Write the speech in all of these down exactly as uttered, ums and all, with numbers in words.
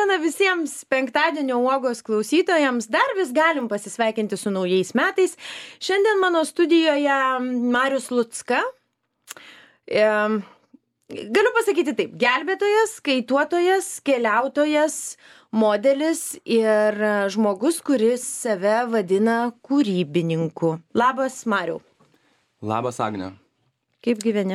dieną visiems penktadienio uogos klausytojams. Dar vis galim pasisveikinti su naujais metais. Šiandien mano studijoje Marius Lucka. E, galiu pasakyti taip, gelbėtojas, kaituotojas, keliautojas, modelis ir žmogus, kuris save vadina kūrybininku. Labas, Mariau. Labas, Agne. Kaip gyveni?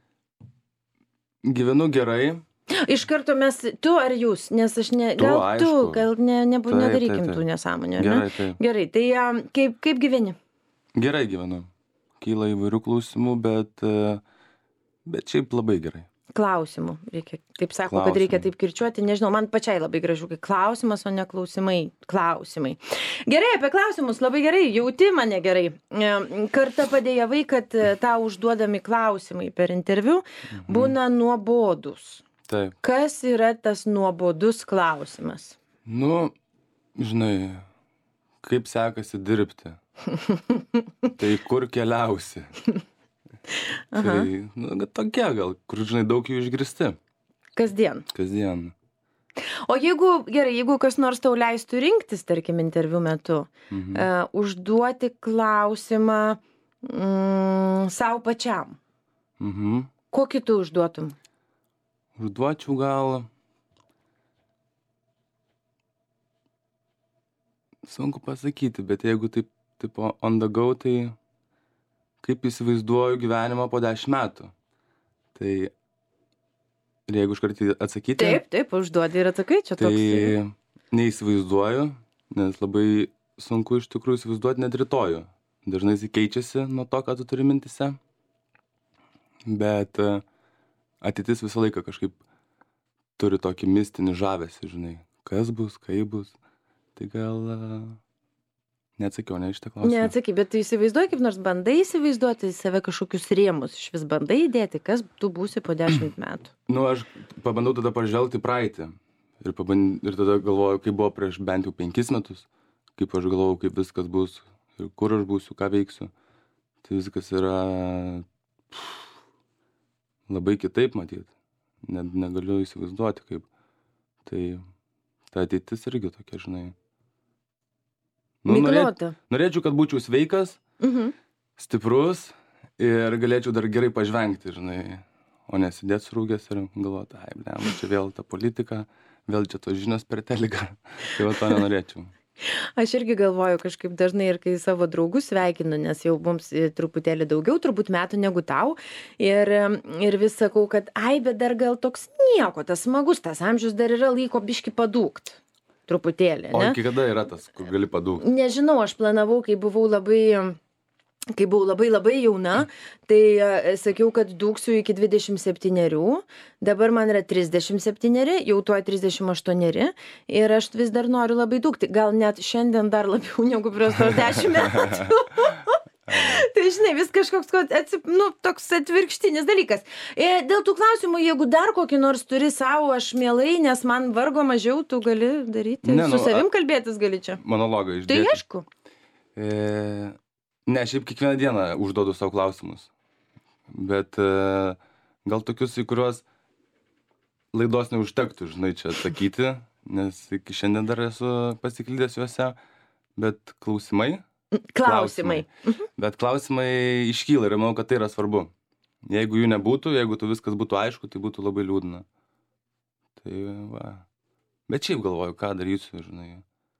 Gyvenu gerai. Iš karto mes, tu ar jūs, nes aš ne, Tu, gal aišku. tu, gal ne, ne, Taip, nedarykim taip, taip. tų nesąmonių, Gerai, ne? taip. Gerai, tai a, kaip, kaip gyveni? Gerai gyvenu. Kyla įvairių klausimų, bet, e, bet šiaip labai gerai. Klausimų. Reikia, taip sako, Klausimų. kad reikia taip kirčiuoti. Nežinau, man pačiai labai gražu, kai klausimas, o ne klausimai. Klausimai. Gerai, apie klausimus labai gerai, jauti mane gerai. E, Kartą padėjavai, kad e, tau užduodami klausimai per interviu būna nuobodus. Taip. Kas yra tas nuobodus klausimas? Nu, žinai, kaip sekasi dirbti? Tai kur keliausi? Tai, nu, kad tokie gal, kur, žinai, daug jų išgirsti. Kasdien. Kasdien. O jeigu, gerai, jeigu kas nors tau leistų rinktis, tarkim, interviu metu, Mhm. uh, užduoti klausimą mm, savo pačiam, Mhm. kokį tu užduotum? Užduočiau gal... Sunku pasakyti, bet jeigu taip, tipo, on the go, tai kaip įsivaizduoju gyvenimą po dešimt metų. Tai ir jeigu iš karto atsakyti, Taip, taip, užduodi ir atsakai, čia tai toks. neįsivaizduoju, nes labai sunku iš tikrųjų įsivaizduoti net rytojų. Dažnai jis keičiasi nuo to, ką tu turi mintise, bet e, ateitis visą laiką kažkaip turi tokį mistinį žavesį, žinai, kas bus, kaip bus. Tai gal e, neatsakiau, ne iš tą klausimą. Neatsakai, bet tu įsivaizduoji, kaip nors bandai įsivaizduoti save kažkokius rėmus, iš vis bandai įdėti, kas tu būsi po dešimt metų. Nu, aš pabandau tada pažvelgti į praeitį. Ir, paband... ir tada galvoju, kaip buvo prieš bent jau penkis metus, kaip aš galvoju, kaip viskas bus, ir kur aš būsiu, ką veiksiu. Tai viskas yra pff, labai kitaip matyt. Net negaliu įsivaizduoti, kaip. Tai ta ateitis irgi tokia, žinai. Nu, norė... Miglota. Norėčiau, kad būčiau sveikas, Mhm. stiprus ir galėčiau dar gerai pažvengti, žinai, o nesidėt surūgęs ir galvoti, ai, blem, čia vėl ta politika, vėl čia tos žinios per telegą. Tai va to nenorėčiau. Aš irgi galvoju kažkaip dažnai ir kai savo draugus sveikinu, nes jau mums e, truputėlį daugiau, turbūt metų negu tau. Ir, em, ir vis sakau, kad ai, bet dar gal toks nieko, tas smagus, tas amžius dar yra laiko biški padūkt. Truputėlį, O ne? iki kada yra tas, kur gali padūkti? Nežinau, aš planavau, kai buvau labai, kai buvau labai labai jauna, tai e, sakiau, kad dūksiu iki dvidešimt septynerių, dabar man yra trisdešimt septyneri, jau tuo trisdešimt aštuoneri ir aš vis dar noriu labai dūkti, gal net šiandien dar labiau negu prieš tos dešimt metų. Tai žinai, vis kažkoks ko- atsip, nu, toks atvirkštinis dalykas. E, dėl tų klausimų, jeigu dar kokį nors turi savo, aš mielai, nes man vargo mažiau, tu gali daryti. Ne, nu, Su savim kalbėtis gali čia. Monologą Tai išdėti. aišku. E, ne, šiaip kiekvieną dieną užduodu savo klausimus. Bet e, gal tokius, į kuriuos laidos neužtektų, žinai, čia atsakyti, nes iki šiandien dar esu pasiklydęs juose. Bet klausimai, Klausimai. bet klausimai iškyla ir manau, kad tai yra svarbu. Jeigu jų nebūtų, jeigu tu viskas būtų aišku, tai būtų labai liūdna. Tai va. Bet šiaip galvoju, ką darysiu, žinai.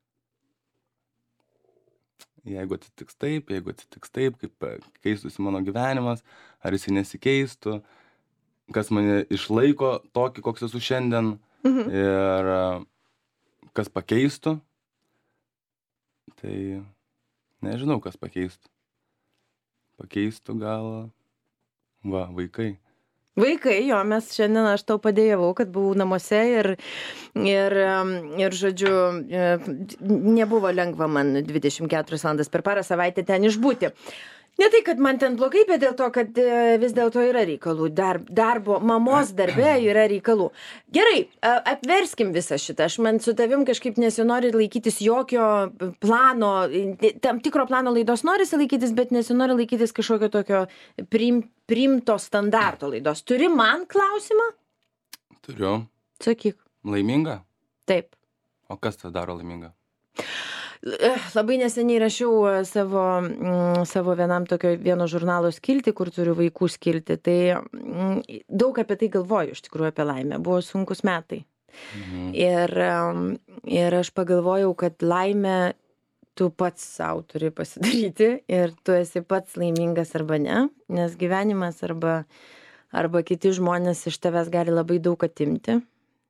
Jeigu atsitiks taip, jeigu atsitiks taip, kaip e, keistųsi mano gyvenimas, ar jisai nesikeistų, kas mane išlaiko tokį, koks esu šiandien, Mhm. ir e, kas pakeistų, tai nežinau, kas pakeistų. Pakeistų gal, va, vaikai. Vaikai, jo, mes šiandien aš tau padėjavau, kad buvau namuose ir, ir, em, ir žodžiu, e, nebuvo lengva man dvidešimt keturias valandas per parą savaitę ten išbūti. Ne tai, kad man ten blogai, bet dėl to, kad e, vis dėlto yra reikalų. Dar, darbo, mamos darbe yra reikalų. Gerai, a- apverskim visą šitą. Aš man su tavim kažkaip nesinori laikytis jokio plano, i- tam tikro plano laidos norisi laikytis, bet nesinori laikytis kažkokio tokio priim, priimto standarto laidos. Turi man klausimą? Turiu. Sakyk. Laiminga? Taip. O kas tą daro laimingą? Labai neseniai rašiau savo, mm, savo vienam tokio vieno žurnalo skiltį, kur turiu vaikų skiltį. Tai mm, daug apie tai galvoju, iš tikrųjų, apie laimę. Buvo sunkus metai. Mhm. Ir, ir aš pagalvojau, kad laimę tu pats sau turi pasidaryti ir tu esi pats laimingas arba ne, nes gyvenimas arba, arba kiti žmonės iš tavęs gali labai daug atimti.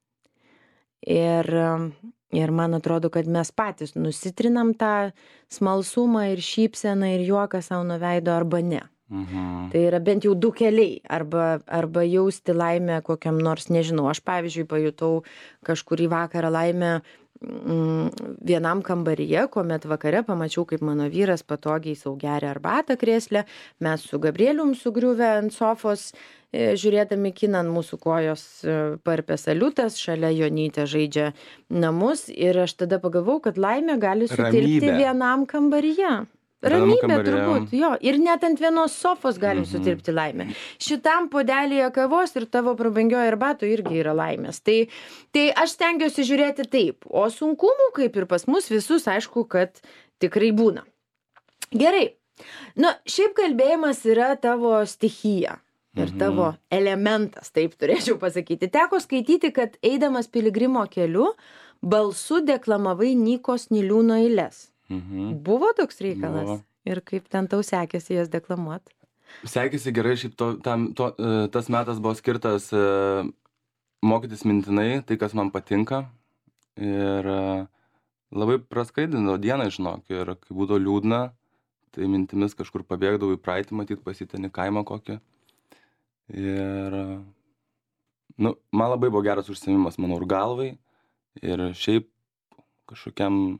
Ir, ir man atrodo, kad mes patys nusitrinam tą smalsumą ir šypseną ir juoką savo nuo veido arba ne. Mhm. Tai yra bent jau du keliai, arba, arba jausti laimę kokiam nors, nežinau, aš pavyzdžiui pajutau kažkurį vakarą laimę mm, vienam kambaryje, kuomet vakare pamačiau, kaip mano vyras patogiai sau geria arbatą krėslę, mes su Gabrielium sugriuvę ant sofos, e, žiūrėdami kiną, ant mūsų kojos e, parpė saliutas, šalia Jonytė žaidžia namus ir aš tada pagalvojau, kad laimė gali sutilpti Ramybė. vienam kambaryje. Vienam Ramybė kambaryje. turbūt, jo. Ir net ant vienos sofos galim Mhm. sutilpti laimę. Šitam puodelyje kavos ir tavo prabangioje arbato irgi yra laimės. Tai, tai aš stengiuosi žiūrėti taip. O sunkumų, kaip ir pas mus visus, aišku, kad tikrai būna. Gerai. Na, šiaip kalbėjimas yra tavo stichija. Ir Mhm. tavo elementas, taip turėčiau pasakyti. Teko skaityti, kad eidamas piligrimo keliu, balsu deklamavai Nykos Niliūno eiles. Mhm. Buvo toks reikalas? Buvo. Ir kaip ten tau sekėsi jas deklamuot? Sekėsi gerai, šiaip to, tam, to, e, tas metas buvo skirtas e, mokytis mintinai, tai kas man patinka. Ir e, labai praskaidino dieną, žinok, ir kai būdavo liūdna, tai mintimis kažkur pabėgdavau į praeitį, matyt, pasitenį kaimą kokį. Ir, e, nu, man labai buvo geras užsiėmimas, manau, ir galvai, ir šiaip kažkokiam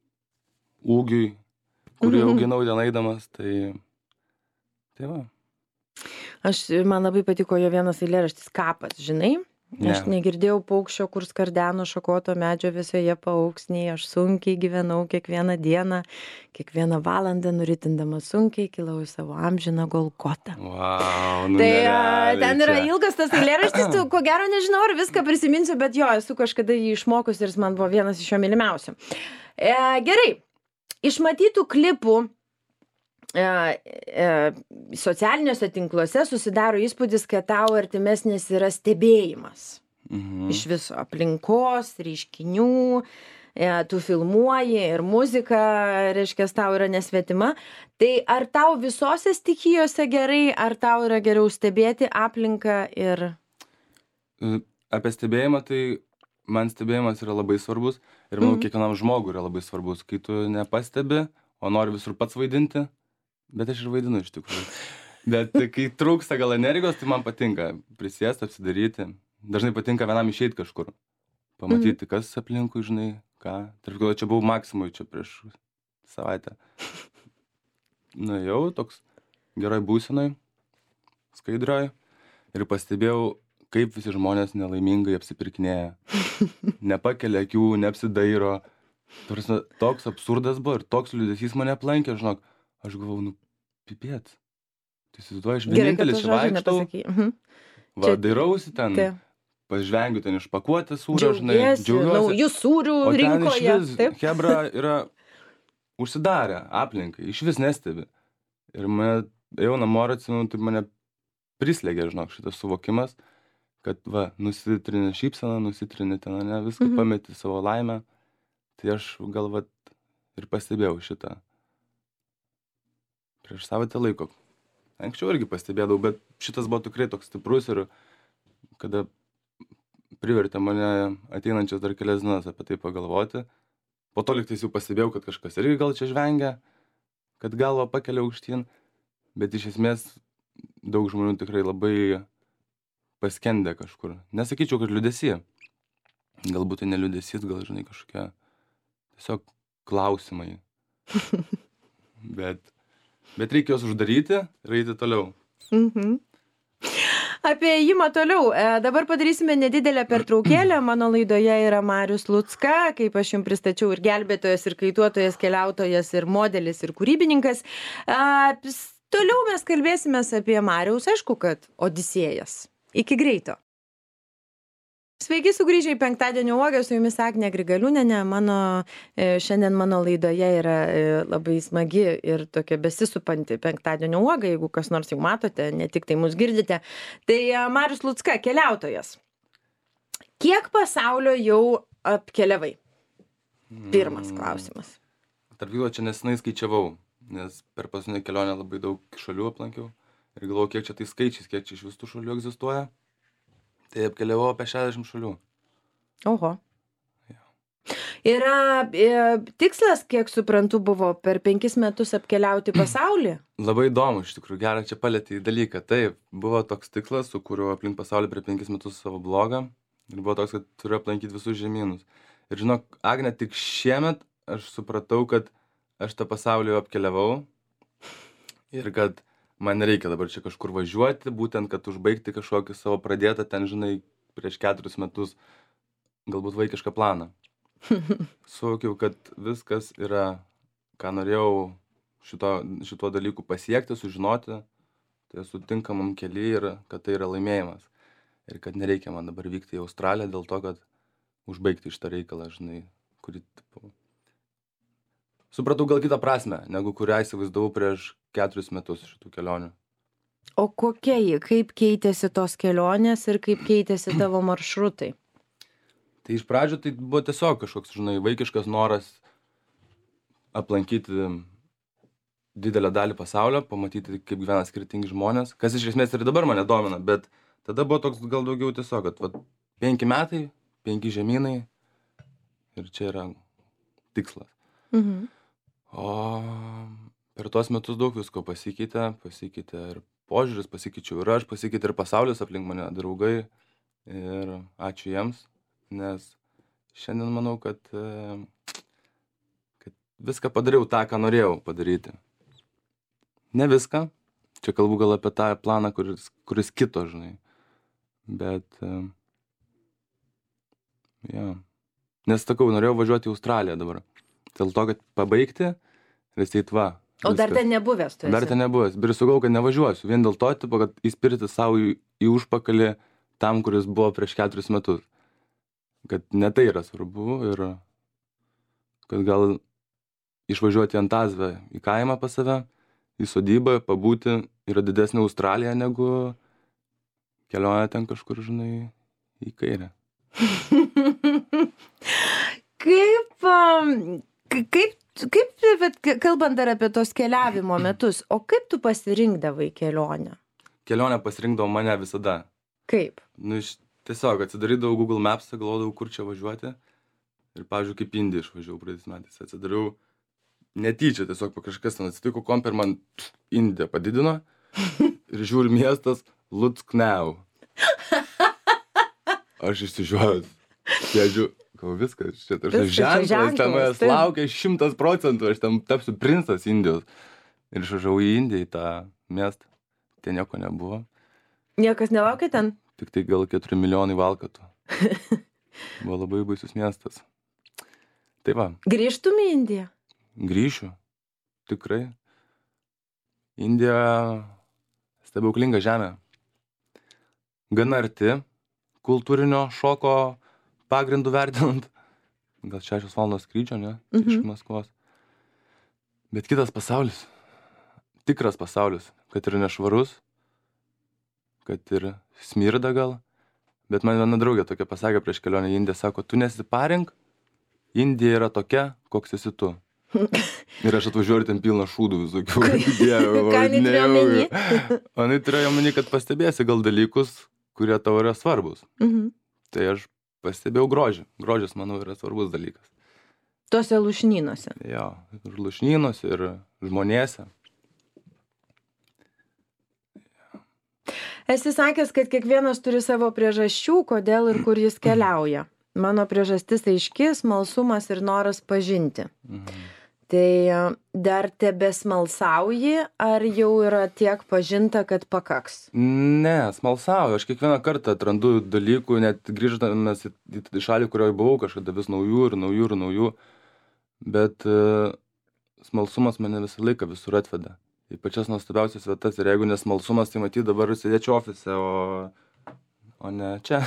ūgiui, kurį Mhm. auginau ten eidamas, tai, tai va. Aš, man labai patiko jo vienas eilėraštis Kapas, žinai? Ne. Aš negirdėjau paukščio, kur skardeno šakoto medžio visoje paauksnėje. Aš sunkiai gyvenau kiekvieną dieną, kiekvieną valandą nuritindama sunkiai kilau į savo amžiną Golgotą. Wow, nu Tai a, nerealiai ten yra čia. ilgas tas eilėraštis, tu ko gero nežinau, ar viską prisiminsiu, bet jo, esu kažkada jį išmokus ir jis man buvo vienas iš jo mylimiausių. E, gerai, iš matytų klipų e, e, socialiniuose tinkluose susidaro įspūdis, kad tau artimesnis yra stebėjimas. Mhm. Iš viso aplinkos, reiškinių, e, tu filmuoji ir muzika, reiškia, tau yra nesvetima. Tai ar tau visose stichijose gerai, ar tau yra geriau stebėti aplinką ir... E, Apie stebėjimą, tai man stebėjimas yra labai svarbus ir manau, Mhm. kiekvienam žmogui yra labai svarbus, kai tu nepastebi, o nori visur pats vaidinti, bet aš ir vaidinu iš tikrųjų. Bet kai trūksta gal energijos, tai man patinka prisėsti, apsidaryti. Dažnai patinka vienam išeiti kažkur, pamatyti, Mhm. kas aplinkui, žinai, ką. Tarp kitko, čia buvau Maksimui čia prieš savaitę. Nuėjau toks gerai būsenai, skaidrioj ir pastebėjau, kaip visi žmonės nelaimingai apsipirkinėja. Nepakelia akių, neapsidairo. Tarsi, toks absurdas buvo ir toks liūdesys mane aplankė, žinok. Aš galvau, nu, pipėt. Tai įsivaizduoju, aš Gerai, kad vienintelis to čia žodžio vaikštau. nepasakei. Mhm. Va, Čia- dairausi ten, Taip. pažvengiu ten iš pakuotės sūrio, žinai, Džiaugiesi, naujų sūrių O ten rinkoje. išvis, Taip. hebra yra užsidarę aplinkai, iš vis nestebi. Ir mane, jau namo ir atsimenu, tai mane prislėgė, žinok, šitas suvokimas, kad, va, nusitrini šypseną, nusitrini ten, ne, viską Mhm. pameti savo laimę. Tai aš gal, va, ir pastebėjau šitą. Prieš savaitę laiko. Anksčiau irgi pastebėdavau, bet šitas buvo tikrai toks stiprus ir kada privertė mane ateinančias dar kelias dienas apie tai pagalvoti. Po to liktais jau pastebėjau, kad kažkas irgi gal čia žvengia, kad galvą pakelia aukštyn, bet iš esmės daug žmonių tikrai labai paskendė kažkur. Nesakyčiau, kad liūdesy. Galbūt tai ne liūdesys, gal, žinai, kažkokie tiesiog klausimai. Bet, bet reikia juos uždaryti ir eiti toliau. Mhm. Apie ėjimą toliau. E, dabar padarysime nedidelę pertraukėlę. Mano laidoje yra Marius Lucka, kaip aš jums pristačiau, ir gelbėtojas, ir kaituotojas, keliautojas, ir modelis, ir kūrybininkas. E, toliau mes kalbėsime apie Mariaus, aišku, kad Odisėjas. Iki greito. Sveiki sugrįžę į penktadienio uogą, su jumis Agnė Grigaliūnienė. Mano, e, šiandien mano laidoje yra e, labai smagi ir tokia besisupanti penktadienio uoga, jeigu kas nors jau matote, ne tik tai mus girdite. Tai e, Marius Lucka, keliautojas. Kiek pasaulio jau apkeliavai? Pirmas klausimas. Tarp jų, čia nesenai skaičiavau, nes per paskutinę kelionę labai daug šalių aplankiau ir galvojau, kiek čia tai skaičiais, kiek čia iš visų šalių egzistuoja. Tai apkeliavau apie šešiasdešimt šalių. Oho. Yra e, tikslas, kiek suprantu, buvo per penkis metus apkeliauti pasaulį? Labai įdomu, iš tikrųjų, gerą čia palėtį dalyką. Taip, buvo toks tikslas, su kuriuo aplink pasaulį per penkis metus savo blogą. Ir buvo toks, kad turiu aplankyti visus žemynus. Ir žinok, Agne, tik šiemet aš supratau, kad aš tą pasaulį jau apkeliavau. Ir kad man nereikia dabar čia kažkur važiuoti, būtent, kad užbaigti kažkokį savo pradėtą ten, žinai, prieš keturis metus galbūt vaikišką planą. Suvokiau, kad viskas yra, ką norėjau šito, šituo dalyku pasiekti, sužinoti, tai esu tinkamam kely ir kad tai yra laimėjimas. Ir kad nereikia man dabar vykti į Australiją dėl to, kad užbaigti šitą reikalą, žinai, kurį, tipo, supratau gal kitą prasme, negu kurią įsivaizdavau prieš keturis metus šitų kelionių. O kokia ji? Kaip keitėsi tos kelionės ir kaip keitėsi tavo maršrutai? Tai iš pradžių tai buvo tiesiog kažkoks, žinai, vaikiškas noras aplankyti didelę dalį pasaulio, pamatyti, kaip gyvena skirtingi žmonės, kas iš esmės ir dabar mane domina, bet tada buvo toks gal daugiau tiesiog, kad vat, penki metai, penki žemynai ir čia yra tikslas. Mhm. O per tuos metus daug visko pasikeitė, pasikeitė ir požiūris, pasikeičiau ir aš, pasikeitė ir pasaulis aplink mane, draugai ir ačiū jiems, nes šiandien manau, kad, kad viską padariau tą, ką norėjau padaryti. Ne viską, čia kalbu gal apie tą planą, kuris, kuris kito, žinai, bet ja. Nes sakau, norėjau važiuoti į Australiją dabar. Dėl to, kad pabaigti ir atseit va. O dar ten nebuvęs tu esi? Dar ten nebuvęs. Ir sugalvojau, kad nevažiuosiu. Vien dėl to, tipo, kad įspirti savo į, į užpakalį tam, kuris buvo prieš keturis metus. Kad ne tai yra svarbu ir kad gal išvažiuoti į Antazvę, į kaimą pas save, į sodybą, pabūti yra didesnė Australija negu kelionė ten kažkur, žinai, į kairę. Kaip, kaip, kaip, bet kalbant dar apie tos keliavimo metus, o kaip tu pasirinkdavai kelionę? Kelionę pasirinkdavo mane visada. Kaip? Nu, iš, tiesiog atsidarydavau Google Maps, galvodavau, kur čia važiuoti. Ir, pavyzdžiui, kaip Indiją išvažiavau praeitais metais. Atsidariau netyčia, tiesiog po kažkas ten atsitiko, komp ir man pff, Indiją padidino. Ir žiūri miestas Lucknow. Aš išsižiuoju, sėdžiu. Gal viskas, čia tas ženklas, ten manęs laukia šimtas procentų, aš ten tapsiu princas Indijos. Ir išvažiavau į Indiją, į tą miestą. Ten nieko nebuvo. Niekas nelaukia ten? Tik tai gal keturi milijonai valkatų. Buvo labai baisus miestas. Tai va. Grįžtum į Indiją? Grįšiu. Tikrai. Indija stebuklinga žemė. Gana arti kultūrinio šoko pagrindų vertinant, gal šešios valandos skrydžio, ne, Mhm. iš Maskvos. Bet kitas pasaulis, tikras pasaulis, kad ir nešvarus, kad ir smirda gal. Bet man viena draugė tokia pasakė prieš kelionę į Indiją, sako, tu nesiparink, Indija yra tokia, koks esi tu. Ir aš atvažiuoju ir ten pilna šūdų visokių. Dieve, Ką jinai turėjo omeny? O jinai turėjo omeny, kad pastebėsi gal dalykus, kurie tau yra svarbus. Mhm. Tai aš pastebėjau grožį. Grožis, manau, yra svarbus dalykas. Tuose lūšnynuose. Jo, ir lūšnynuose, ir žmonėse. Esi sakęs, kad kiekvienas turi savo priežasčių, kodėl ir kur jis keliauja. Mano priežastis aiški, smalsumas ir noras pažinti. Mhm. Tai dar tebesmalsauji, ar jau yra tiek pažinta, kad pakaks? Ne, smalsauju. Aš kiekvieną kartą atrandu dalykų, net grįždamas į, į šalį, kurioje buvau, kažkada vis naujų ir naujų ir naujų. Bet uh, smalsumas mane visą laiką visur atveda. Į pačias nuostabiausias vietas. Ir jeigu nesmalsumas, tai matyt dabar sėdėčiau ofise, o o ne čia.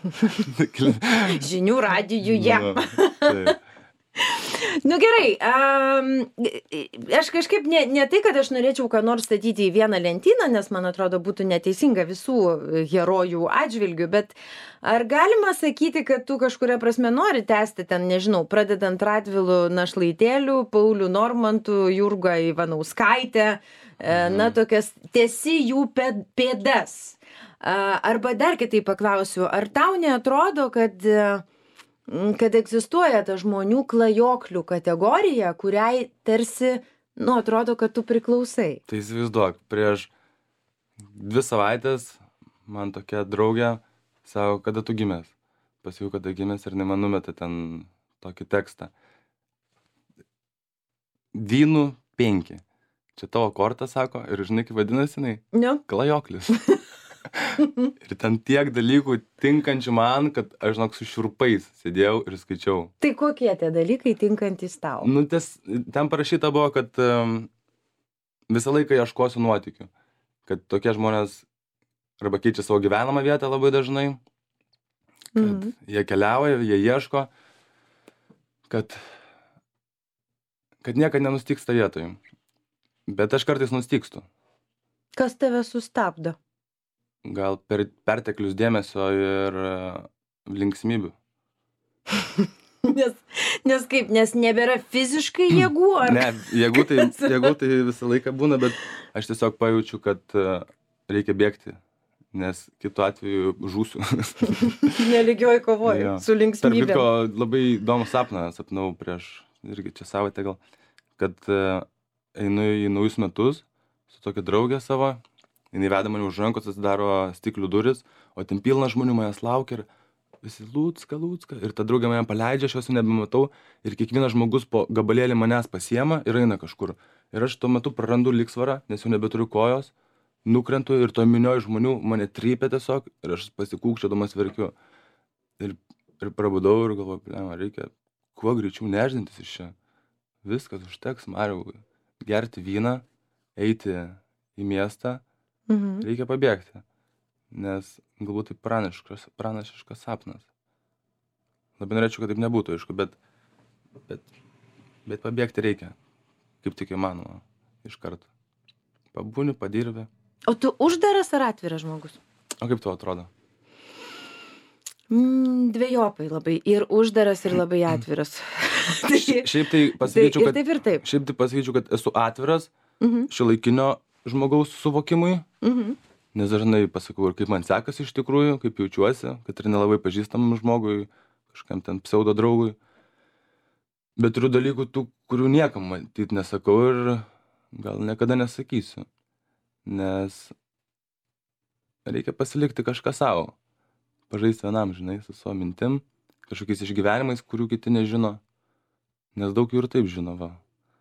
Žinių radijuje. Nu, tai. Nu gerai, um, aš kažkaip ne, ne tai, kad aš norėčiau ką nors statyti į vieną lentyną, nes man atrodo būtų neteisinga visų herojų atžvilgių, bet ar galima sakyti, kad tu kažkuria prasme nori tęsti ten, nežinau, pradedant Radvilu Našlaitėliu, Pauliu Normantu, Jurga Ivanauskaitė, mhm. na tokias tiesi jų pėdas. Arba dar kitaip paklausiu, ar tau neatrodo, kad kad egzistuoja ta žmonių klajoklių kategorija, kuriai tarsi, nu, atrodo, kad tu priklausai. Tai įsivaizduok, prieš dvi savaitės man tokia draugė sako, kada tu gimęs. Pasakiau, kada gimęs ir jinai man numetė ten tokį tekstą. Vynų penki. Čia tavo korta, sako, ir žinai, kaip vadinasi jinai? Ne. Klajoklis. Ir ten tiek dalykų tinkančių man, kad aš, žinok, su šiurpais sėdėjau ir skaičiau. Tai kokie tie dalykai tinkantys tau? Nu, ties, ten parašyta buvo, kad um, visą laiką ieškosiu nuotykių. Kad tokie žmonės arba keičia savo gyvenamą vietą labai dažnai, kad mhm. jie keliauja, jie ieško, kad, kad niekad nenustygsta vietoj. Bet aš kartais nustygstu. Kas tave sustabdo? Gal per perteklius dėmesio ir uh, linksmybių. nes, nes kaip, nes nebėra fiziškai jėgų? Ar... Ne, jėgų tai, jėgų tai visą laiką būna, bet aš tiesiog pajaučiu, kad uh, reikia bėgti, nes kitu atveju žūsiu. Nelygioj kovoj ja. Su linksmybėm. Tarp kitko, labai įdomų sapną sapnau prieš, irgi čia savaitę gal, kad uh, einu į naujus metus su tokia draugė savo. Jis veda mane už rankos, atsidaro stiklių duris, o ten pilna žmonių manęs laukia ir visi lūcka, lūcka. Ir ta draugė mane paleidžia, aš jos nebematau ir kiekvienas žmogus po gabalėlį manęs pasiema ir eina kažkur. Ir aš tuo metu prarandu lygsvarą, nes jau nebeturiu kojos, nukrentu ir to minioj žmonių mane trypia tiesiog ir aš pasikūkčiodamas verkiu. Ir, ir prabudau ir galvoju, blema, reikia kuo greičiau neždintis iš čia. Viskas užteks, Mariau, gerti vyną, eiti į miestą. Mhm. Reikia pabėgti, nes galbūt tai pranašiškas, pranašiškas sapnas. Labai norėčiau, kad taip nebūtų, aišku, bet, bet, bet pabėgti reikia, kaip tik įmanoma, iš karto. Pabūni, padirbė. O tu uždaras ar atviras žmogus? O kaip tau atrodo? Mm, dvejopai labai. Ir uždaras, ir labai atviras. tai, šiaip tai pasakyčiau, tai, ir kad, taip, ir taip. Šiaip tai pasakyčiau, kad esu atviras mhm. šiuolaikinio žmogaus suvokimui, mhm. nes dažnai pasakau ir kaip man sekasi iš tikrųjų, kaip jaučiuosi, kad ir nelabai pažįstamam žmogui, kažkam ten pseudo draugui. Bet turiu dalykų tų, kurių niekam matyt nesakau ir gal niekada nesakysiu, nes reikia pasilikti kažką savo, pažaisti vienam, žinai, su savo mintim, kažkokiais išgyvenimais, kurių kiti nežino, nes daug jų ir taip žino, va.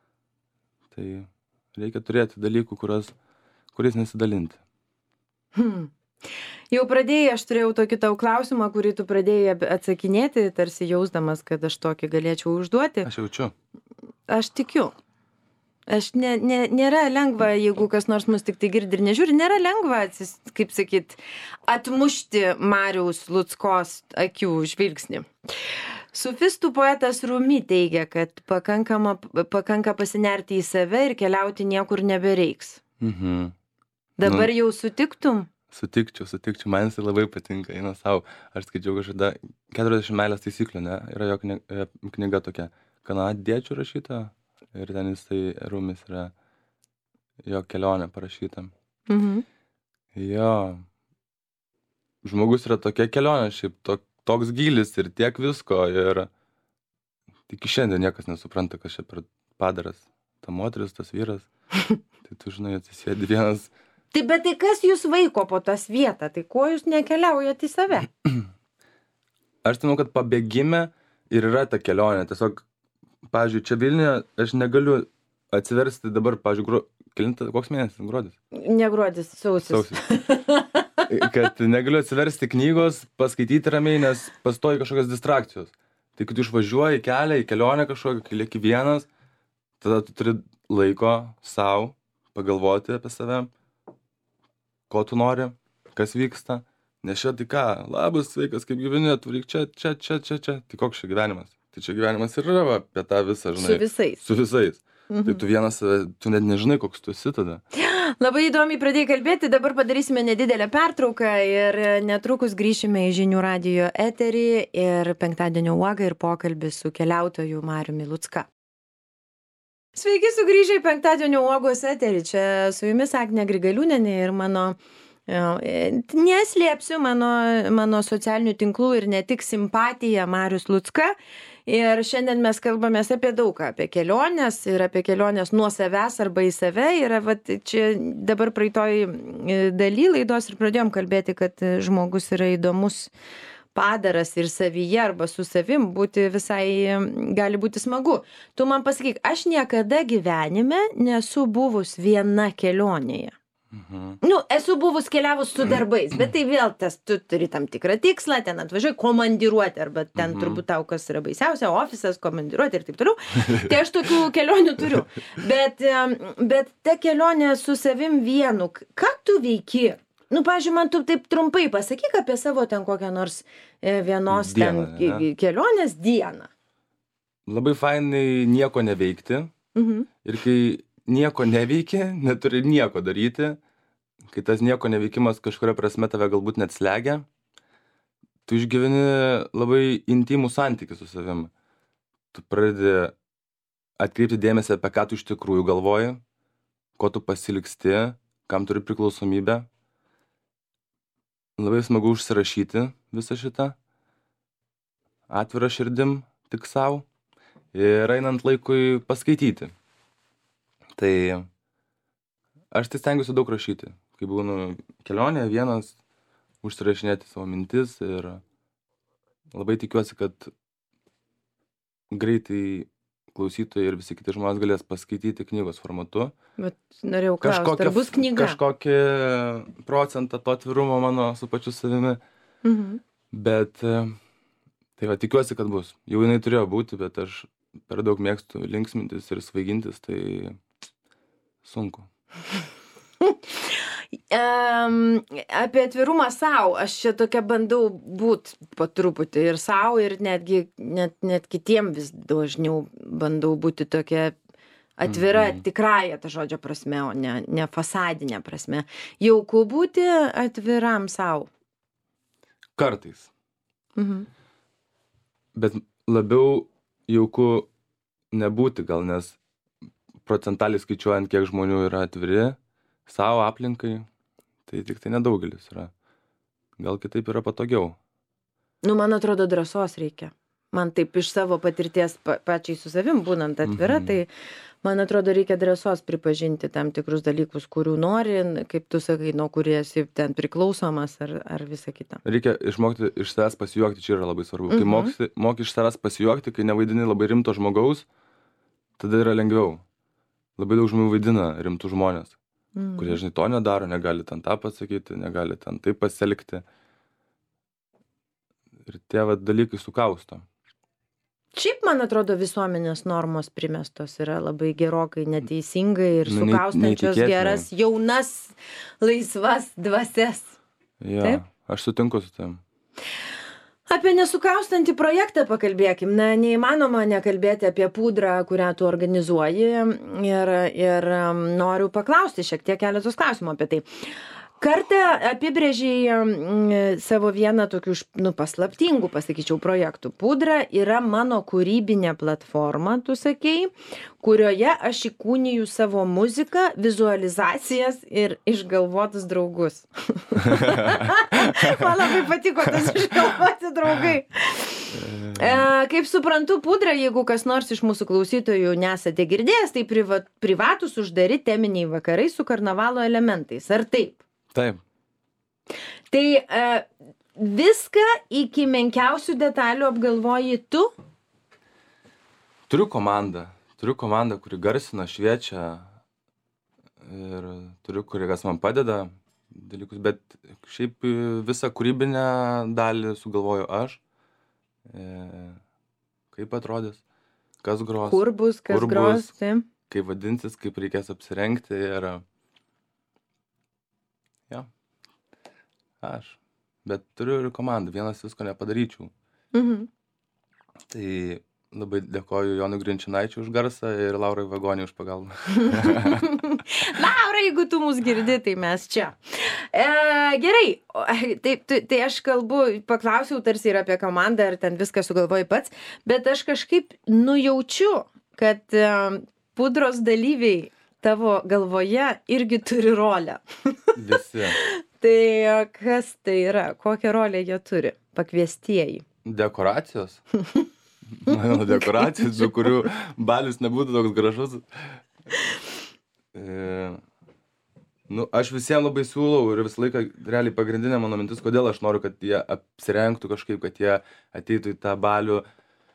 Tai reikia turėti dalykų, kurios, kuriais nesidalinti. Hmm. Jau pradėjai, aš turėjau tokį tau klausimą, kurį tu pradėjai atsakinėti, tarsi jausdamas, kad aš tokį galėčiau užduoti. Aš jaučiu. Aš tikiu. Aš ne, ne, nėra lengva, jeigu kas nors mus tik tai girdi ir nežiūri, nėra lengva, atsis, kaip sakyt, atmušti Mariaus Luckos akių žvilgsnį. Sufistų poetas Rumi teigia, kad pakankama, pakanka pasinerti į save ir keliauti niekur nebereiks. Mhm. Dabar nu, jau sutiktum? Sutikčiau, sutikčiau, man jisai labai patinka, eina savo. Aš skaičiau kažkada keturiasdešimt meilės taisyklių, ne? Yra jo knyga, knyga tokia, kanadiečių rašyta ir ten jisai Rumis yra jo kelionė parašyta. Mhm. Jo, žmogus yra tokia kelionė, šiaip tokia. Toks gylis ir tiek visko ir tik šiandien niekas nesupranta, kas čia per padaras. Ta moteris, tas vyras, tai tu žinai, atsisėdi vienas. Tai bet tai kas jūs vaiko po tas vietą, tai kuo jūs nekeliaujat į save? Aš manau, kad pabėgime ir yra ta kelionė. Tiesiog, pavyzdžiui, čia Vilniuje aš negaliu atsiversti dabar, pavyzdžiui, gru... Kelinta, koks mėnesis? Gruodis? Ne gruodis, sausis. Sausis. Kad negaliu atsiversti knygos, paskaityti ramiai, nes pastoji kažkokios distrakcijos. Tai kai tu išvažiuoji į kelią, į kelionę kažkokią, kai lieki vienas, tada tu turi laiko savo pagalvoti apie save, ko tu nori, kas vyksta, Nes čia tai ką, labas, sveikas, kaip gyveni, atvaryk čia, čia, čia, čia, čia. Tai koks čia gyvenimas? Tai čia gyvenimas ir yra va, apie tą visą, žinai. Su visais. Su visais. Mhm. Tai tu vienas, tu net nežinai, koks tu esi tada. Labai įdomiai pradėjai kalbėti, dabar padarysime nedidelę pertrauką ir netrukus grįšime į Žinių radijo eterį ir penktadienio uoga ir pokalbį su keliautoju Mariumi Lucka. Sveiki sugrįžę į penktadienio uogos eterį, čia su jumis Agnė Grigaliūnienė ir mano... Neslėpsiu mano, mano socialinių tinklų ir ne tik simpatija Marius Lucka. Ir šiandien mes kalbamės apie daugą, apie keliones ir apie keliones nuo savęs arba į save. Ir vat, čia dabar praeitoj daly laidos ir pradėjom kalbėti, kad žmogus yra įdomus padaras ir savyje arba su savim būti visai gali būti smagu. Tu man pasakyk, aš niekada gyvenime nesu buvus viena kelionėje. Mhm. Nu, esu buvus keliavus su darbais, bet tai vėl tas, tu turi tam tikrą tikslą, ten atvažiuoji komandiruoti, arba ten mhm. turbūt tau kas yra baisiausia, ofisas, komandiruoti ir taip toliau. Tai aš tokių kelionių turiu. Bet, bet ta kelionė su savim vienu, ką tu veiki? Nu, pavyzdžiui, man tu taip trumpai pasakyk apie savo ten kokią nors vienos dieną, ten ne? kelionės dieną. Labai fainai nieko neveikti. Mhm. Ir kai nieko neveiki, neturi nieko daryti, kai tas nieko neveikimas kažkuria prasme tave galbūt net slegia, tu išgyveni labai intimų santykį su savim. Tu pradedi atkreipti dėmesį, apie ką tu iš tikrųjų galvoji, ko tu pasiliksti, kam turi priklausomybę. Labai smagu užsirašyti visą šitą, atvirą širdim tik savo ir einant laikui paskaityti. Tai aš tai stengiuosi daug rašyti. Kai būnu kelionė, vienas užsirašinėti savo mintis ir labai tikiuosi, kad greitai klausytojai ir visi kiti žmonės galės paskaityti knygos formatu. Bet norėjau klausti, ar bus knyga? Kažkokį procentą to atvirumo mano su pačiu savimi. Mhm. Bet tai va, tikiuosi, kad bus. Jau jinai turėjo būti, bet aš per daug mėgstu linksmintis ir svaigintis, tai sunku. um, apie atvirumą savo, aš čia tokia bandau būt po truputį ir savo, ir netgi net, net kitiem vis dažniau bandau būti tokia atvira, mm-hmm. tikrąja ta žodžio prasme, o ne, ne fasadinė prasme. Jauku būti atviram savo? Kartais. Mhm. Bet labiau jauku nebūti gal, nes procentaliai skaičiuojant, kiek žmonių yra atviri savo aplinkai, tai tik tai nedaugelis yra. Gal kitaip yra patogiau. Nu, man atrodo, drąsos reikia. Man taip iš savo patirties pa, pačiai su savim būnant atvira, mm-hmm. tai man atrodo, reikia drąsos pripažinti tam tikrus dalykus, kurių nori, kaip tu sakai, nuo kurių esi ten priklausomas ar, ar visa kita. Reikia išmokti iš savęs pasijuokti, čia yra labai svarbu. Mm-hmm. Kai moksi, moki iš savęs pasijuokti, kai nevaidini labai rimto žmogaus, tada yra lengviau. Labai daug žmonių vaidina rimtų žmonės, mm. kurie, žinai, to nedaro, negali ten tą pasakyti, negali ten taip pasielgti. Ir tie va, dalykai sukausto. Šiaip, man atrodo, visuomenės normos primestos yra labai gerokai neteisingai ir nu, sukaustančios geras, jaunas, laisvas dvasias. Ja, taip? Aš sutinku su tam. Apie nesukaustantį projektą pakalbėkim. Na, neįmanoma nekalbėti apie pudrą, kurią tu organizuoji ir, ir noriu paklausti šiek tiek keletos klausimų apie tai. Kartą apibrėžei savo vieną tokių, nu, paslaptingų, pasakyčiau, projektų. Pudra yra mano kūrybinė platforma, tu sakei, kurioje aš įkūniju savo muziką, vizualizacijas ir išgalvotus draugus. Man labai patiko tas išgalvoti draugai. E, kaip suprantu, pudra, jeigu kas nors iš mūsų klausytojų nesate girdėjęs, tai priva, privatus uždari teminiai vakarai su karnavalo elementais. Ar taip? Taip. Tai e, viską iki menkiausių detalių apgalvoji tu? Turiu komandą. Turiu komandą, kuri garsina, šviečia ir turiu, kuri kas man padeda dalykus, bet šiaip visą kūrybinę dalį sugalvoju aš. E, kaip atrodys, kas gros, kur bus, kas kur gros, bus, kaip vadinsis, kaip reikės apsirengti ir ja, aš. bet turiu ir komandą, vienas visko nepadaryčiau. Mhm. Tai labai dėkoju Jonui Grinčinaičiui už garsą ir Laurai Vagonį už pagalbą. Laura, jeigu tu mus girdi, tai mes čia. E, gerai, o, tai, tai, tai aš kalbu, paklausiau tarsi ir apie komandą, ar ten viską sugalvoji pats, bet aš kažkaip nujaučiu, kad e, pudros dalyviai tavo galvoje irgi turi rolę. Visi. Tai kas tai yra? Kokią rolę jie turi? Pakviestieji. Dekoracijos. Mano dekoracijos, be kurių balius nebūtų toks gražus. E, nu, aš visiems labai siūlau ir visą laiką realiai pagrindinė mano mintis, kodėl aš noriu, kad jie apsirengtų kažkaip, kad jie ateitų į tą balių.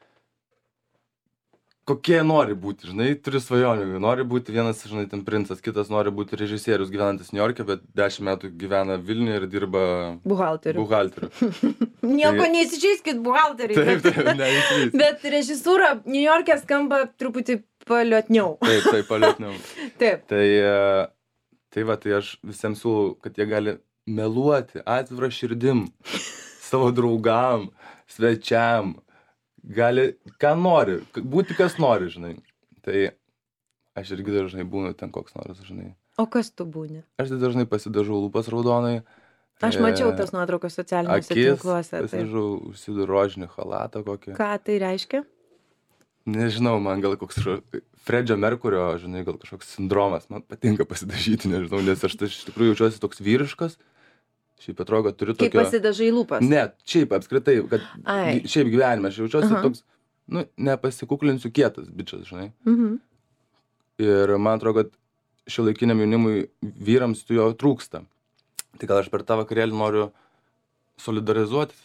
Kokie nori būti, žinai, turi svajonių. Nori būti vienas, žinai, ten princas, kitas nori būti režisierius gyvenantis Niujorke, bet dešimt metų gyvena Vilniuje ir dirba buhalteriu. buhalteriu. Nieko tai... neįsižeiskit buhalteriai. Taip, taip, neįsižeiskit. Bet režisūra Niujorke skamba truputį paliotniau. Taip, taip, paliotniau. Taip. Tai, tai va, tai aš visiems siūlau, kad jie gali meluoti atvirą širdim savo draugam, svečiam. Gali, ką nori, būti kas nori, žinai. Tai aš irgi dažnai būnu ten koks nors, žinai. O kas tu būni? Aš tai dažnai pasidažau lūpas raudonai. Aš mačiau tas nuotraukas socialiniuose tinkluose. Akis pasidažau, užsidu rožinį chalatą kokį. Ką tai reiškia? Nežinau, man gal koks Fredžio Merkurio, žinai, gal kažkoks sindromas. Man patinka pasidažyti, nežinau, nes aš tai iš tikrųjų jaučiuosi toks vyriškas. Šiaip atrodo, kad turiu tokio... Kaip pasidažai lūpas? Ne, šiaip apskritai, kad Ai. Šiaip gyvenime aš jaučiuosi Aha. toks, nu, nepasikuklinsiu kietas bičas, žinai. Mhm. Ir man atrodo, kad šiuolaikiniam jaunimui vyrams tu jo trūksta. Tai gal aš per tą vakarėlį noriu solidarizuotis.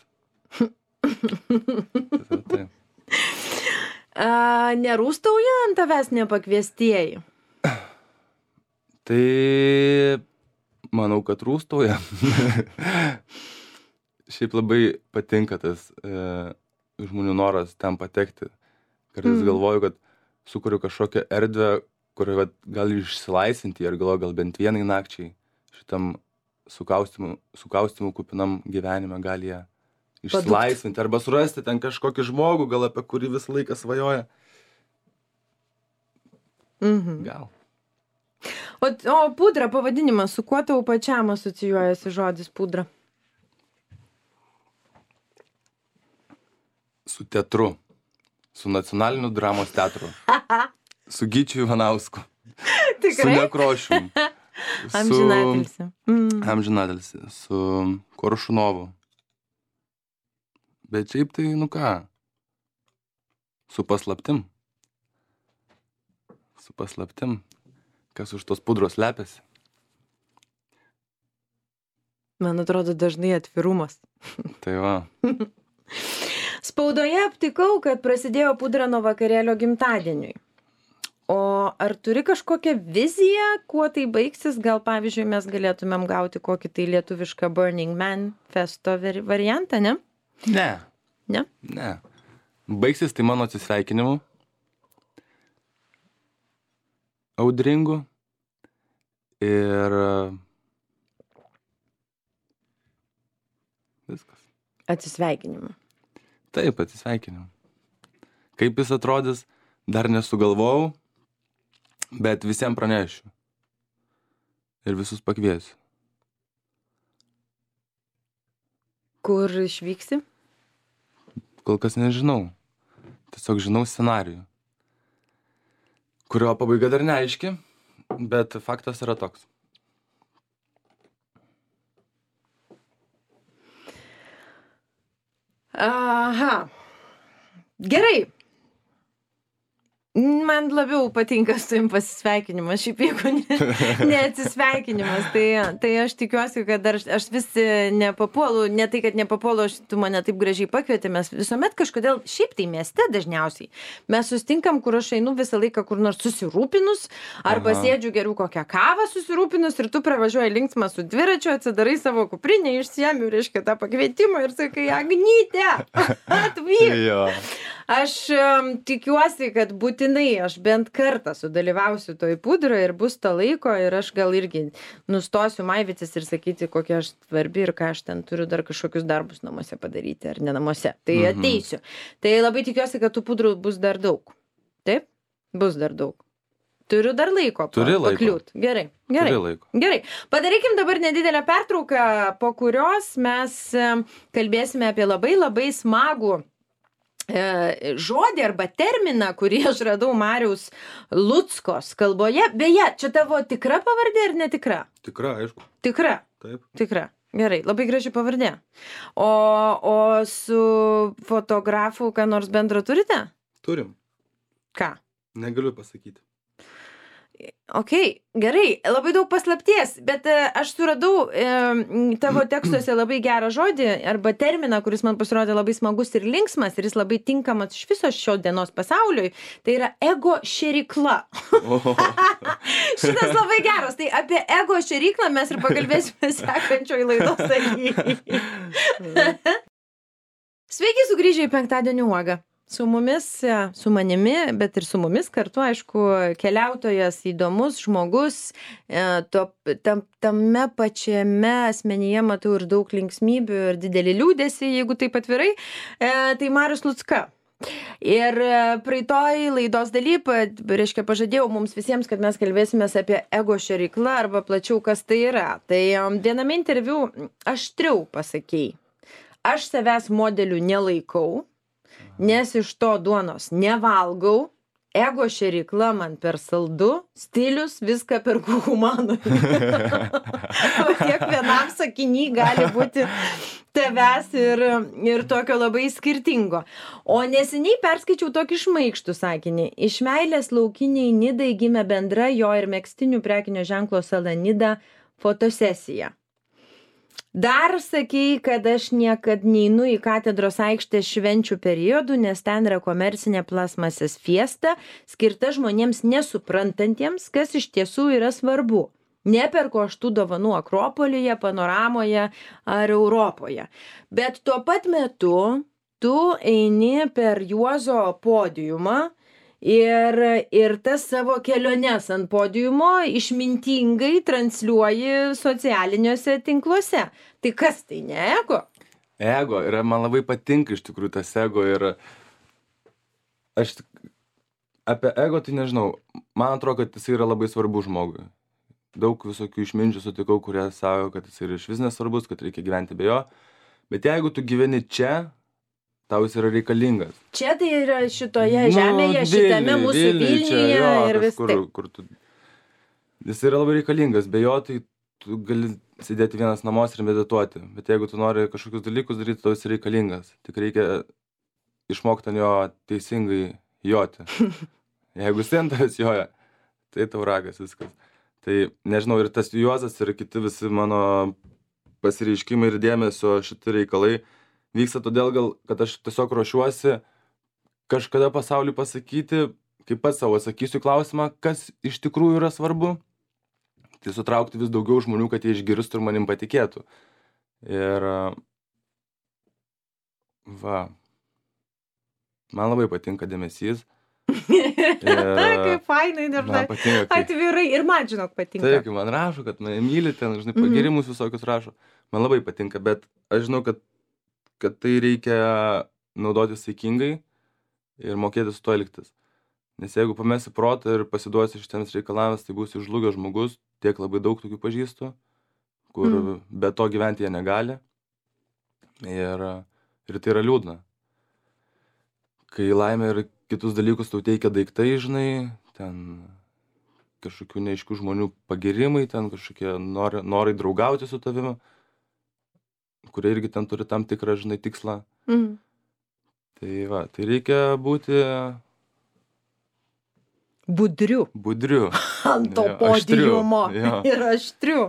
Tai. A, nerūstauja ant tavęs nepakviestieji? Tai... Manau, kad rūstauja. Šiaip labai patinka tas e, žmonių noras ten patekti. Kartais mm. galvoju, kad sukuriu kažkokią erdvę, kurioje gali išsilaisvinti ir galvoju, gal bent vienai nakčiai šitam sukaustimu, sukaustimu kupinam gyvenime gali jie išsilaisvinti. Arba surasti ten kažkokį žmogų, gal apie kurį visą laiką svajoja. Mhm. Gal. O, o pudra pavadinimas, su kuo tau pačiam asocijuojasi žodis pudra? Su teatru. Su nacionaliniu dramos teatru. Su Gyčiu Ivanausku. Tikrai? Su Nekrošium. Amžinatilsi. Mm. Amžinatilsi. Su Koršunovu. Bet šiaip tai, nu ką, su paslaptim. Su paslaptim. Kas už tos pudros slepiasi? Man atrodo, dažnai atvirumas. Tai va. Spaudoje aptikau, kad prasidėjo pudra nuo vakarėlio gimtadieniui. O ar turi kažkokią viziją, kuo tai baigsis? Gal, pavyzdžiui, mes galėtumėm gauti kokį tai lietuvišką Burning Man festo variantą, ne? Ne. Ne? Ne. Baigsis tai mano atsisveikinimu. Audringų ir viskas. Atsisveikinimu. Taip, atsisveikinimu. Kaip jis atrodys, dar nesugalvojau, bet visiems pranešiu. Ir visus pakviesiu. Kur išvyksi? Kol kas nežinau. Tiesiog žinau scenarijų, kurio pabaiga dar neaiški, bet faktas yra toks. Aha. Gerai. Man labiau patinka su jums pasisveikinimas, šiaip jeigu ne, ne atsisveikinimas, tai, tai aš tikiuosi, kad dar aš vis nepapuolu, ne tai, kad nepapuolu, aš, tu mane taip gražiai pakvietė, mes visuomet kažkodėl, šiaip tai mieste dažniausiai, mes sustinkam, kur aš einu visą laiką kur nors susirūpinus, arba Aha. sėdžiu geriu kokią kavą susirūpinus ir tu pravažiuoji linksmą su dviračiu, atsidarai savo kuprinę, išsiemi, reiškia, tą pakvietimą ir sakai, Agnyte, atvyk. Aš um, tikiuosi, kad būtinai aš bent kartą sudalyvausiu toj pudroje ir bus to laiko ir aš gal irgi nustosiu maivytis ir sakyti, kokia aš svarbi ir ką aš ten turiu dar kažkokius darbus namuose padaryti ar ne namuose. Tai mhm. ateisiu. Tai labai tikiuosi, kad tų pudrų bus dar daug. Taip? Bus dar daug. Turiu dar laiko. Turi laiko. Pakliūt. Gerai, gerai. Turi laiko. Gerai. Padarykim dabar nedidelę pertrauką, po kurios mes kalbėsime apie labai labai smagų e, žodį arba terminą, kurį aš radau Mariaus Luckos kalboje. Beje, čia tavo tikra pavardė ar netikra? Tikra, aišku. Tikra? Taip. Tikra. Gerai, labai graži pavardė. O, o su fotografu ką nors bendro turite? Turim. Ką? Negaliu pasakyti. Ok, gerai, labai daug paslapties, bet e, aš suradau e, tavo tekstuose labai gerą žodį arba terminą, kuris man pasirodė labai smagus ir linksmas ir jis labai tinkamas iš viso šio dienos pasauliui, tai yra ego šėrykla. Oh. Šitas labai geras, tai apie ego šėryklą mes ir pakalbėsime sekančioj laidos dalyje. Sveiki sugrįžę į penktadienio uogą. Su mumis, su manimi, bet ir su mumis kartu, aišku, keliautojas, įdomus žmogus, to, tam, tame pačiame asmenyje matau ir daug linksmybių ir didelį liūdėsį, jeigu taip atvirai, tai Marius Lucka. Ir praeitoj laidos daly, reiškia, pažadėjau mums visiems, kad mes kalbėsime apie ego šėryklą arba plačiau, kas tai yra. Tai viename interviu aštriau pasakei, aš savęs modeliu nelaikau, nes iš to duonos nevalgau, ego šėrykla man per saldu, stilius viską per humanui. O tiek vienam sakiny gali būti tavęs ir, ir tokio labai skirtingo. O neseniai perskaičiau tokį šmaikštų sakinį. Iš meilės laukiniai Nidai gimė bendra jo ir megztinių prekinio ženklo sala Nida fotosesija. Dar sakei, kad aš niekad neinu į katedros aikštę švenčių periodų, nes ten yra komercinė plasmasės fiesta, skirta žmonėms nesuprantantiems, kas iš tiesų yra svarbu. Neperku aš tų dovanų Akropolyje, Panoramoje ar Europoje. Bet tuo pat metu tu eini per Juozo podiumą ir, ir tas savo keliones ant podiumo išmintingai transliuoji socialiniuose tinkluose. Tai kas tai, ne ego? Ego. Ir man labai patinka iš tikrųjų tas ego. Ir aš apie ego tai nežinau. Man atrodo, kad jis yra labai svarbus žmogui. Daug visokių išminčių sutikau, kurie savo, kad jis yra iš vis nesvarbus, kad reikia gyventi be jo. Bet jeigu tu gyveni čia, tau jis yra reikalingas. Čia tai yra šitoje žemėje, nu, šitame mūsų Vilniuje čia, jo, ir vis kur, taip. Kur tu... Jis yra labai reikalingas. Be jo tai tu gali sėdėti vienas namuose ir medituoti. Bet jeigu tu nori kažkokius dalykus daryti, tau jis reikalingas. Tik reikia išmokti ant jo teisingai joti. Jeigu jis ant tavęs joja, tai tau ragas viskas. Tai nežinau, ir tas Juozas ir kiti visi mano pasireiškimai ir dėmesio šitie reikalai vyksta todėl gal, kad aš tiesiog ruošiuosi kažkada pasauliui pasakyti, kaip pats savo sakysiu klausimą, kas iš tikrųjų yra svarbu. Tai sutraukti vis daugiau žmonių, kad jie išgirstų ir manim patikėtų. Ir va, man labai patinka dėmesys. Ir, kaip fainai, dažnai patinka, kai... atvirai ir man, žinok, patinka. Taip, man rašo, kad mane myli, ten, žinai, pagirimus visokius rašo. Man labai patinka, bet aš žinau, kad kad tai reikia naudoti saikingai ir mokėti su to elgtis. Nes jeigu pamesi protą ir pasiduosi šitiems reikalavimus, tai būsi žlugęs žmogus, tiek labai daug tokių pažįstu, kur mm. be to gyventi jie negali. Ir, ir tai yra liūdna. Kai laimė ir kitus dalykus tau teikia daiktai, žinai, ten kažkokių neaiškių žmonių pagirimai, ten kažkokie norai, norai draugauti su tavimi, kurie irgi ten turi tam tikrą, žinai, tikslą. Mhm. Tai va, tai reikia būti... Budriu. Budriu. Ant to podiumo. Ir aštriu.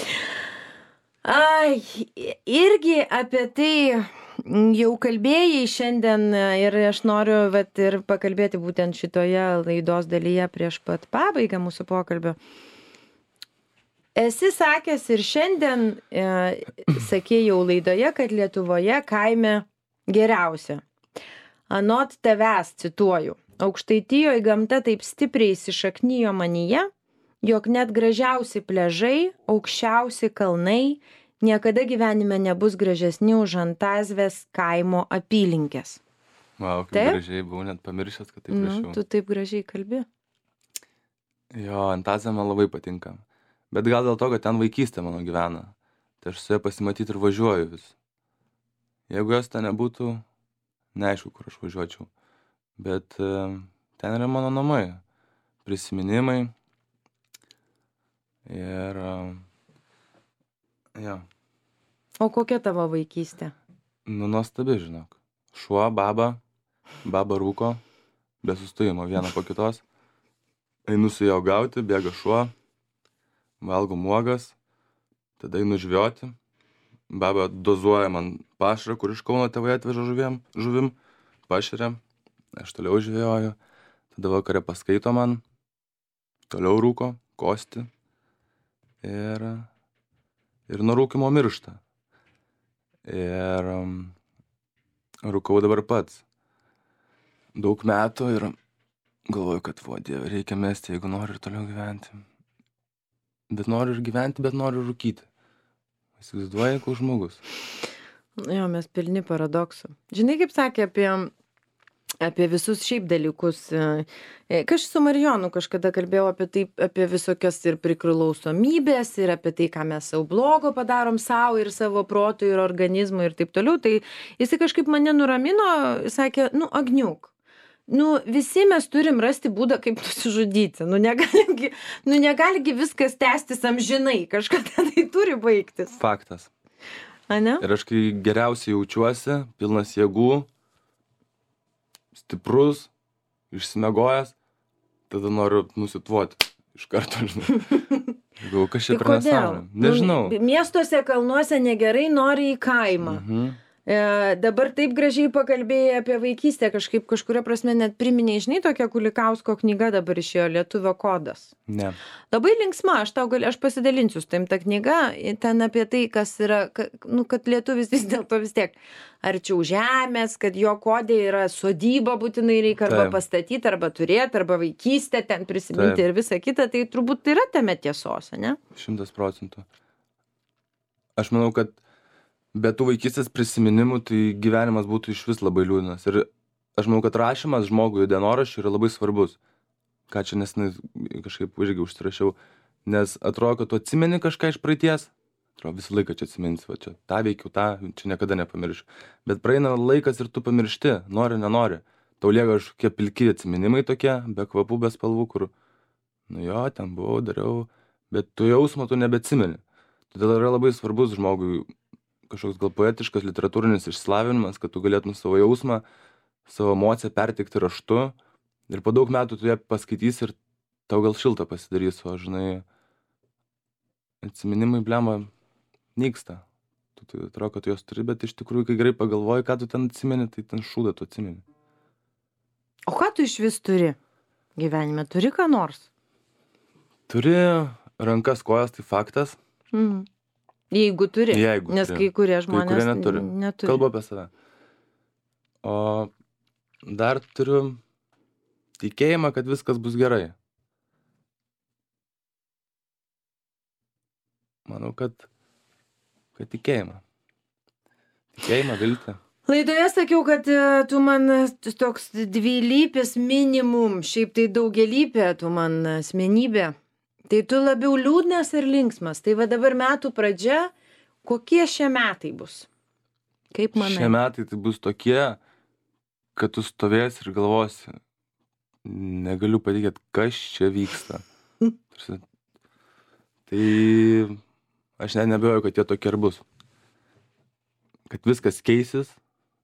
Ai, irgi apie tai jau kalbėjai šiandien ir aš noriu vat, ir pakalbėti būtent šitoje laidos dalyje prieš pat pabaigą mūsų pokalbio. Esi sakęs ir šiandien, e, sakė jau laidoje, kad Lietuvoje kaime geriausia. Anot tavęs, cituoju, Aukštaitijoje gamta taip stipriai įsišaknijo manyje, jog net gražiausi pležai, aukščiausi kalnai niekada gyvenime nebus gražesni už Antazvės kaimo apylinkės. Vau, kaip Taip? gražiai, buvau net pamiršęs, kad taip Nu, rašiau. tu taip gražiai kalbi. Jo, Antazė man labai patinka. Bet gal dėl to, kad ten vaikystė mano gyvena. Tai aš su ja pasimatyti ir važiuoju vis. Jeigu jos ten nebūtų, neaišku, kur aš važiuočiau. Bet e, ten yra mano namai, prisiminimai. Ir, e, jo, O kokia tavo vaikystė? nu nuostabi, žinok. Šuo, baba, baba rūko, be sustojimo vieną po kitos. Einu su jo gauti, bėga šuo, valgo muogas, tada einu žvejoti. Baba dozuoja man pašarą, kur iš Kauno tėvai atveža žuvim, žuvim, pašeria, aš toliau žvejoju. Tada vakare paskaito man, toliau rūko, kosti ir, ir nuo rūkymo miršta. Ir um, rūkau dabar pats. Daug metų ir galvoju, kad, vo, Dieve, reikia mesti, jeigu nori ir toliau gyventi. Bet noriu ir gyventi, bet noriu rūkyti. Įsivaizduoji, koks žmogus. Jo, mes pilni paradoksų. Žinai, kaip sakė apie, apie visus šiaip dalykus. Kažkaip su Marijonu kažkada kalbėjau apie tai, apie visokias ir priklausomybės, ir apie tai, ką mes savo blogo padarom savo ir savo protui ir organizmui ir taip toliau. Tai jisai kažkaip mane nuramino, sakė, nu, Agniuk. Nu, visi mes turim rasti būdą, kaip nusižudyti. Nu, negaligi, nu, negaligi viskas tęstis amžinai. Kažkada tai turi baigtis. Faktas. Ane? Ir aš kai geriausiai jaučiuosi, pilnas jėgų, stiprus, išsimegojęs, tada noriu nusitvoti iš karto, žinai. Galvoju, kas čia Tai per kodėl? nesąmonė? Nežinau. Nu, miestuose, kalnuose negerai, nori į kaimą. Mhm. E, dabar taip gražiai pakalbėjai apie vaikystę, kažkaip kažkuria prasme net priminė, žinai, tokia Kulikausko knyga dabar išėjo Lietuvio kodas. Ne. Labai linksma, aš tau gal, aš pasidalinsiu su taim tą knygą, ten apie tai, kas yra, ka, nu, kad lietuvis vis dėlto vis tiek arčiau žemės, kad jo kodė yra sodyba būtinai reikia arba Taip. pastatyti, arba turėti, arba vaikystę ten prisiminti Taip. ir visą kitą, tai turbūt yra tame tiesos, ne? Šimtas procentų. Aš manau, kad be tų vaikystės prisiminimų, tai gyvenimas būtų iš vis labai liūdnas. Ir aš manau, kad rašymas žmogui dienoraščių yra labai svarbus. Ką čia nesenai kažkaip irgi užsirašiau. Nes atrodo, kad tu atsimeni kažką iš praeities. Atrodo, visą laiką čia atsiminsi, va čia tą veikiau, tą, čia niekada nepamiršiu. Bet praeina laikas ir tu pamiršti, nori, nenori. Tau lieka kažkokie pilki atsiminimai tokie, be kvapų, be spalvų, kur, nu jo, ten buvau, dariau, bet tu jausmo tu nebeatsimeni. Todėl yra labai svarbus žmogui kažkoks gal poetiškas literatūrinis išsilavinimas, kad tu galėtum savo jausmą, savo emociją perteikti raštu ir po daug metų tu ją paskaitysi ir tau gal šilta pasidarys, o žinai, atsiminimai blema nyksta. Tu tai atrodo, kad tu jos turi, bet iš tikrųjų, kai gerai pagalvoji, ką tu ten atsimeni, tai ten šūdą tu atsimeni. O ką tu iš vis turi gyvenime? Turi ką nors? Turi rankas, kojas, tai faktas. Mhm. Jeigu turi, Jeigu nes turi. kai kurie Kai žmonės kurie neturi. neturi. Kalbu apie save. O dar turiu tikėjimą, kad viskas bus gerai. Manau, kad, kad tikėjimą. Tikėjimą, viltį. Laidoje sakiau, kad e, tu man toks dvilypis minimum, šiaip tai daugialypė, tu man asmenybė. Tai tu labiau liūdnas ir linksmas. Tai va dabar metų pradžia, kokie šie metai bus? Kaip manai? Šie metai tai bus tokie, kad tu stovėsi ir galvosi, negaliu patikėti, kas čia vyksta. Tarsi, tai aš net nebejoju, kad jie tokie ir bus. Kad viskas keisis,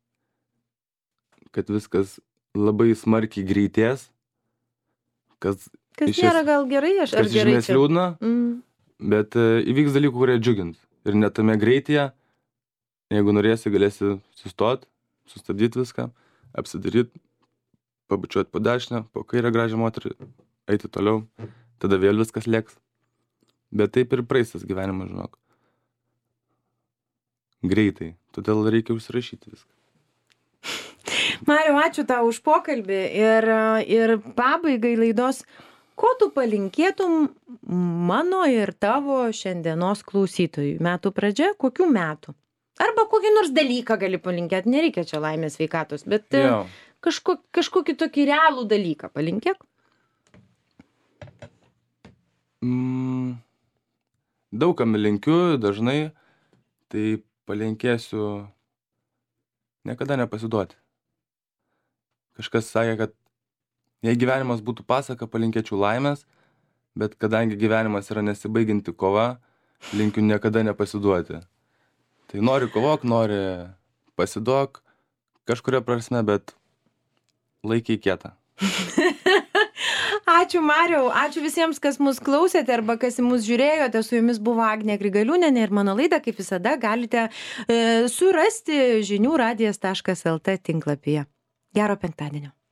kad viskas labai smarkiai greitės, kas Kas iš nėra es- gal gerai, aš ar kas iš gerai esmės liūdna, Mm. bet e, įvyks dalykų, kurie džiugins. Ir net tame greityje, jeigu norėsi, galėsi sustot, sustabdyti viską, apsidaryti, pabučiuoti po dešinę, po kairę gražią moterį, eiti toliau, tada vėl viskas lėks. Bet taip ir praeis tas gyvenimas, žinok. Greitai. Todėl reikia užsirašyti viską. Mariau, ačiū tau už pokalbį ir, ir pabaigai laidos, ko tu palinkėtum mano ir tavo šiandienos klausytojui? Metų pradžia, kokių metų? Arba kokį nors dalyką gali palinkėti, nereikia čia laimės sveikatos, bet Jo. kažko, kažkokį tokį realų dalyką palinkėk. Mm, daug kam linkiu dažnai, tai palinkėsiu niekada nepasiduoti. Kažkas sakė, kad jei gyvenimas būtų pasaka, palinkėčiau laimės, bet kadangi gyvenimas yra nesibaigianti kova, linkiu niekada nepasiduoti. Tai nori kovok, nori pasiduok, kažkuria prasme, bet laikiai kietą. Ačiū Mariau, ačiū visiems, kas mus klausėte arba kas į mus žiūrėjote. Su jumis buvo Agnė Grigaliūnienė ir mano laidą, kaip visada, galite e, surasti žinių radijas taškas lt tinklapyje. Gero penktadienio.